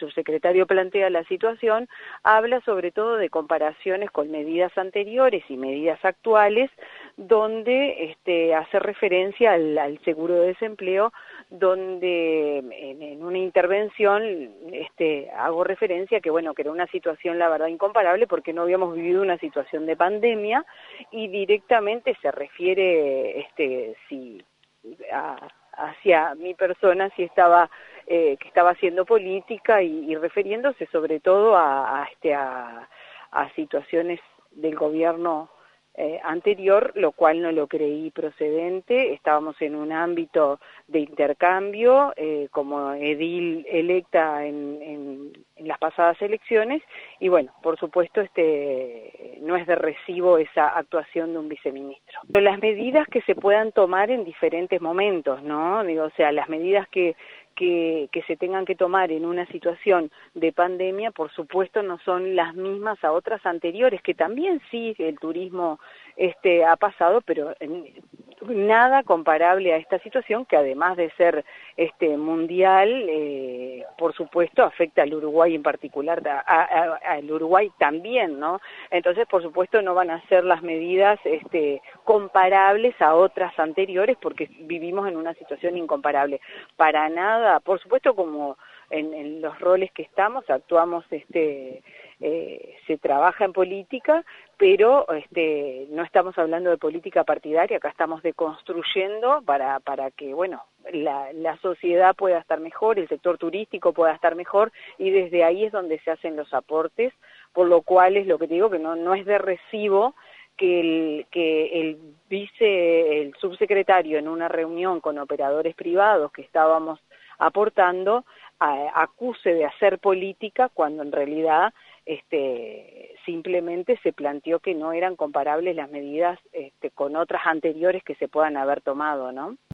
subsecretario plantea la situación, habla sobre todo de comparaciones con medidas anteriores y medidas actuales, donde hace referencia al seguro de desempleo, donde en una intervención hago referencia que bueno, que era una situación la verdad incomparable porque no habíamos vivido una situación de pandemia y directamente se refiere hacia mi persona si estaba que estaba haciendo política y refiriéndose sobre todo a situaciones del gobierno anterior, lo cual no lo creí procedente. Estábamos en un ámbito de intercambio como edil electa en las pasadas elecciones y bueno, por supuesto no es de recibo esa actuación de un viceministro. Las medidas que se puedan tomar en diferentes momentos, ¿no? Digo, o sea, las medidas que se tengan que tomar en una situación de pandemia, por supuesto no son las mismas a otras anteriores, que también sí el turismo ha pasado, pero nada comparable a esta situación que además de ser mundial, por supuesto afecta al Uruguay en particular, al Uruguay también, ¿no? Entonces, por supuesto, no van a ser las medidas comparables a otras anteriores porque vivimos en una situación incomparable. Para nada, por supuesto, como en los roles que estamos, actuamos, se trabaja en política, pero no estamos hablando de política partidaria, acá estamos deconstruyendo para que, bueno, la sociedad pueda estar mejor, el sector turístico pueda estar mejor, y desde ahí es donde se hacen los aportes, por lo cual es lo que te digo, que no es de recibo que el subsecretario en una reunión con operadores privados que estábamos aportando, acuse de hacer política cuando en realidad simplemente se planteó que no eran comparables las medidas con otras anteriores que se puedan haber tomado, ¿no?